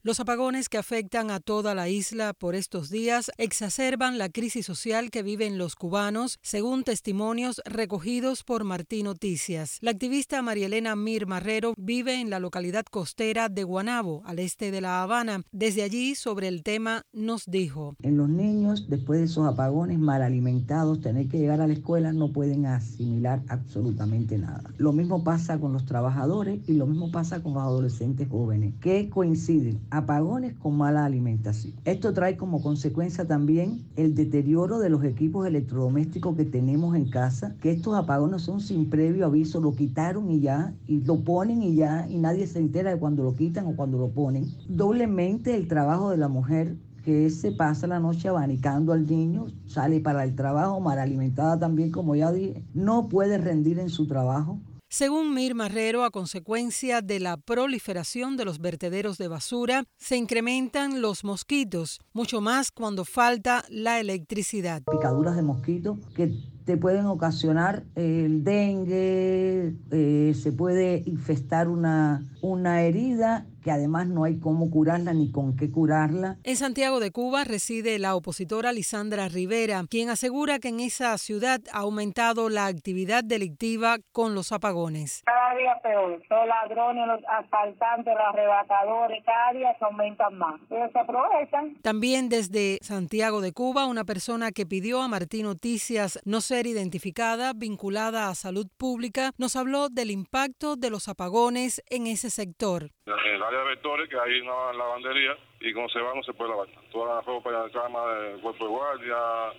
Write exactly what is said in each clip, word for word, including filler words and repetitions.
Los apagones que afectan a toda la isla por estos días exacerban la crisis social que viven los cubanos, según testimonios recogidos por Martí Noticias. La activista María Elena Mir Marrero vive en la localidad costera de Guanabo, al este de La Habana. Desde allí, sobre el tema, nos dijo: En los niños, después de esos apagones mal alimentados, tener que llegar a la escuela, no pueden asimilar absolutamente nada. Lo mismo pasa con los trabajadores y lo mismo pasa con los adolescentes jóvenes, que coinciden apagones con mala alimentación. Esto trae como consecuencia también el deterioro de los equipos electrodomésticos que tenemos en casa, que estos apagones son sin previo aviso, lo quitaron y ya, y lo ponen y ya, y nadie se entera de cuando lo quitan o cuando lo ponen. Doblemente el trabajo de la mujer, que se pasa la noche abanicando al niño, sale para el trabajo mal alimentada también, como ya dije, no puede rendir en su trabajo. Según Mir Marrero, a consecuencia de la proliferación de los vertederos de basura, se incrementan los mosquitos, mucho más cuando falta la electricidad. Picaduras de mosquitos que te pueden ocasionar el dengue, eh, se puede infestar una, una herida que además no hay cómo curarla ni con qué curarla. En Santiago de Cuba reside la opositora Lisandra Rivera, quien asegura que en esa ciudad ha aumentado la actividad delictiva con los apagones. Cada día peor, los ladrones, los asaltantes, los arrebatadores, cada día se aumentan más. Ellos se aprovechan. También desde Santiago de Cuba, una persona que pidió a Martí Noticias no ser identificada, vinculada a salud pública, nos habló del impacto de los apagones en ese sector. En el área de vectores, que hay una lavandería, y cuando se va no se puede lavar. Toda la ropa de cama, de cuerpo de guardia,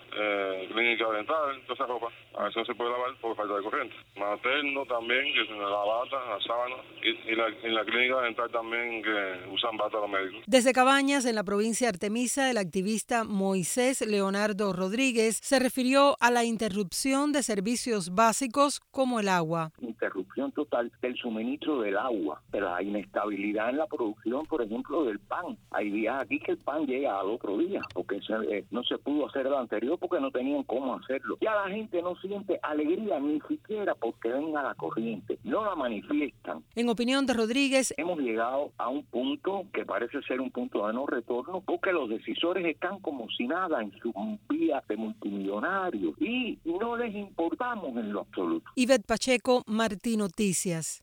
eh, clínica dental, toda esa ropa, a eso no se puede lavar por falta de corriente. Materno también, que es la bata, la sábana, y, y la, en la clínica dental también, que usan bata los médicos. Desde Cabañas, en la provincia de Artemisa, el activista Moisés Leonardo Rodríguez se refirió a la interrupción de servicios básicos como el agua. Interrupción total del suministro del agua, pero hay inestabilidad en la producción, por ejemplo, del pan. Hay días aquí que el pan llega al otro día, porque se, eh, no se pudo hacer el anterior porque no tenían cómo hacerlo. Ya la gente no siente alegría ni siquiera porque venga la corriente, no la manifiestan. En opinión de Rodríguez, hemos llegado a un punto que parece ser un punto de no retorno, porque los decisores están como si nada en sus vías de multimillonarios y no les importamos en lo absoluto. Ivette Pacheco, Martí Noticias.